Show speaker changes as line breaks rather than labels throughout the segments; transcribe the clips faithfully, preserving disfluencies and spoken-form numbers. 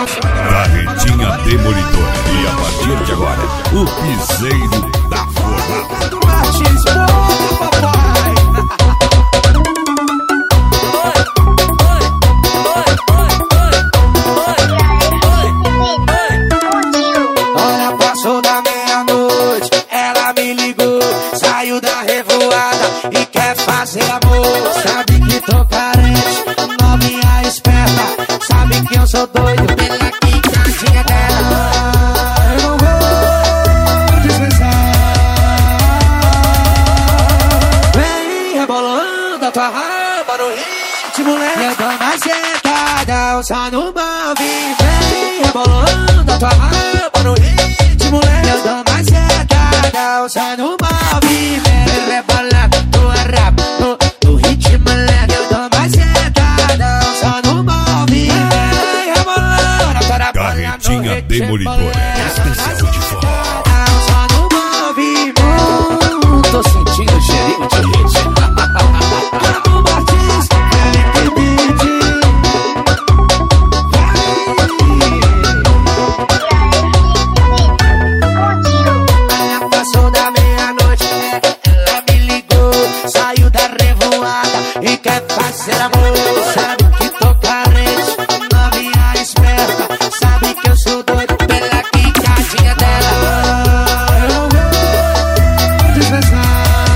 Carretinha demolidora. E a partir de agora, o piseiro da forrada.
Do Martins, pô, papai. Olha, passou da meia-noite, ela me ligou, saiu da revoada e quer fazer amor. Sabe que tô carente, novinha esperta, sabe que eu sou doido pela quicadinha dela. Eu não vou dispensar. Vem rebolando a tua raba no ritmo lento, eu dou mais sentada, só no move. Vem rebolando a tua raba no ritmo lento, eu dou mais sentada, só no movimento. Rebolando tua raba no, no ritmo lento, eu dou mais sentada, só no movimento. Vem rebolando a tua raba
Carretinha demolidora. Especial de forró.
só no movimento. Tô sentindo o cheirinho de leite. Cabo Martins, Felipe Beat. Ela passou da meia-noite, ela me ligou, saiu da revoada e quer fazer amor. Sabe que tô carente, novinha esperta, sabe que eu sou doido pela quicadinha dela. Eu não vou dispensar.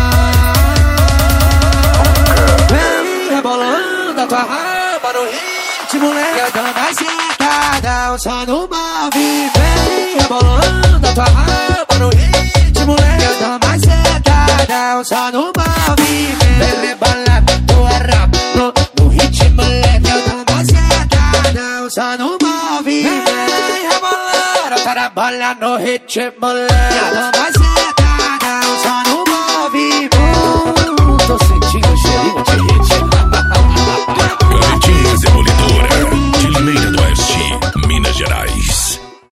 Vem rebolando a tua raba no ritmo lento, eu dou mais sentada, só no move. Vem rebolando a tua raba no ritmo lento, eu dou mais sentada, só no move. Vem rebolando tua raba no, no ritmo lento, eu dou mais sentada, só no move. Vem rebolando a tua raba no ritmo lento, eu dou mais